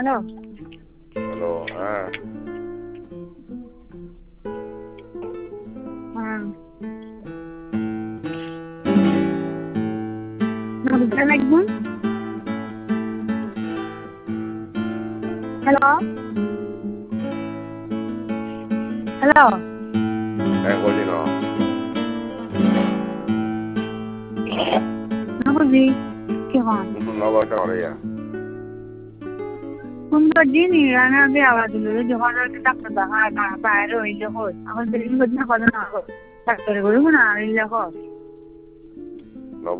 Hello. Hello, হ্যাঁ। হ্যাঁ। নমস্কার একদম। হ্যালো। হ্যালো। হ্যাঁ, বলি না। নবজি কি হন? নবাবটা মারাইয়া। সুন্দর জিনি রানা দিয়ে আওয়াজ দিল যখন ডাক্তার দেখা বাইরে হইলে হয় এখন বেশি না কথা না ডাক্তারে বলবো না হইলে হয়